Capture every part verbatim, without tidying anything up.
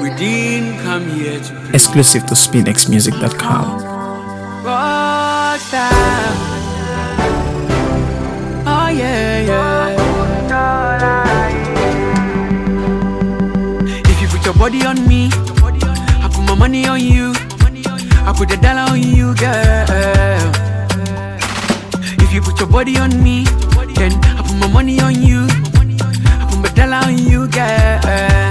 We didn't come here to play. Exclusive to spin x music dot com. Rockstar. Oh yeah, yeah. If you put your body on me, I put my money on you. I put the dollar on you, girl. If you put your body on me, then I put my money on you. I put my dollar on you, girl.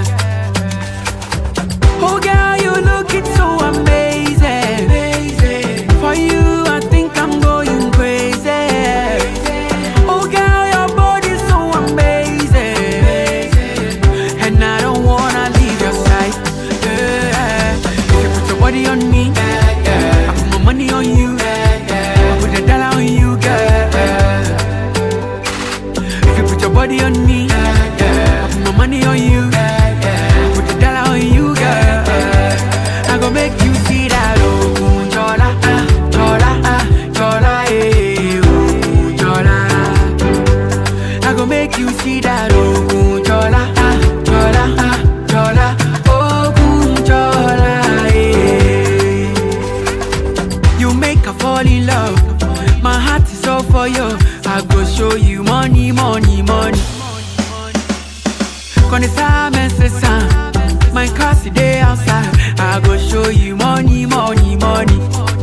Oh girl, you looking so amazing. For you, I think I'm going crazy. Oh girl, your body's so amazing, and I don't wanna leave your side. Yeah. If you put your body on me, I put my money on you. I put the dollar on you, girl. If you put your body on me, I put my money on you. I put the dollar on you, girl. I gon' make you see that, oh, chola, ah, chola, ah, chola, eh, oh, chola. I gon' make you see that, oh, chola, ah, chola, ah, chola, oh, chola, eh. You make her fall in love. My heart is all for you. I go show you money, money, money. Connaissance, mais c'est ça. My car today outside. I go show you money, money, money.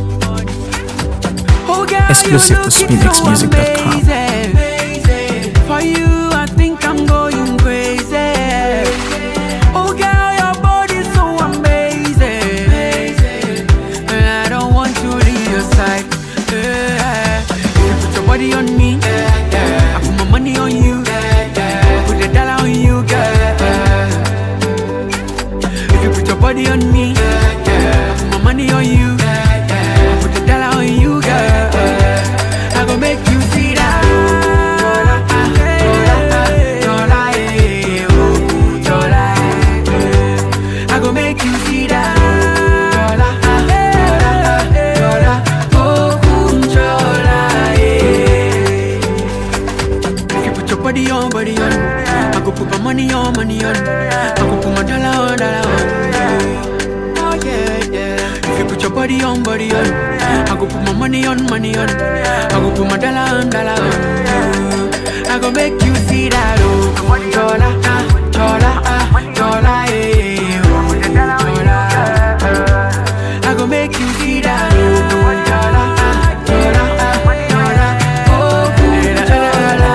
Oh girl, Exclusive to spin x music dot com. For you, I think I'm going crazy. Oh girl, your body's so amazing, and I don't want to leave your side. Yeah. If you put your body on me, I put my money on you. I put the dollar on you, girl. If you put your body on me, I put my money on you. I put the dollar on you, girl. I gon' make you see that. Chola, ah, chola, ah, chola, eh, oh, chola, eh. I gon' make you see that. Chola, ah, chola, ah, chola, oh, chola, eh. If you put your body on, body on, I go put my money on, money on. I go put my dollar on, dollar on. Oh yeah, yeah. If you put your body on, body on, I go put my money on, money on. I go put my dollar on, dollar on. I go make you see that, oh, chola, ah, chola, ah, chola, eh, oh, chola. I go make you see that, oh, chola, ah, chola, ah, chola, oh, chola,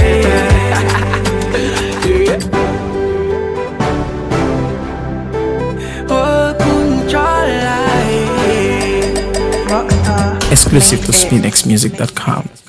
eh. Oh, chola, eh. Exclusive to spin x music dot com.